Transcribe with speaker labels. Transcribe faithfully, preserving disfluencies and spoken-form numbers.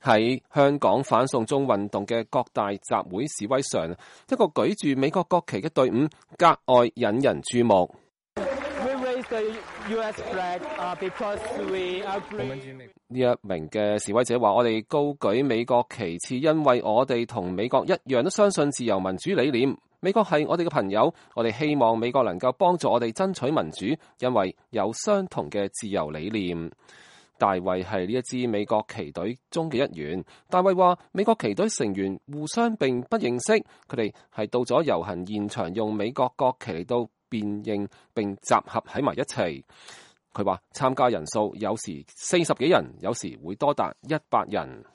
Speaker 1: 喺香港反送中運動嘅各大集會示威上，一個舉住美國國旗嘅隊伍格外引人注目。呢一名嘅示威者話：我哋高舉美國旗幟，因為我哋同美國一樣都相信自由民主理念。美國係我哋嘅朋友，我哋希望美國能夠幫助我哋爭取民主，因為有相同嘅自由理念。大衛係呢一支美國旗隊中嘅一員。大衛話：美國旗隊成員互相並不認識，佢哋係到咗遊行現場用美國國旗嚟到辨認並集合喺埋一齊。佢話參加人數有時四十幾人，有時會多達一百人。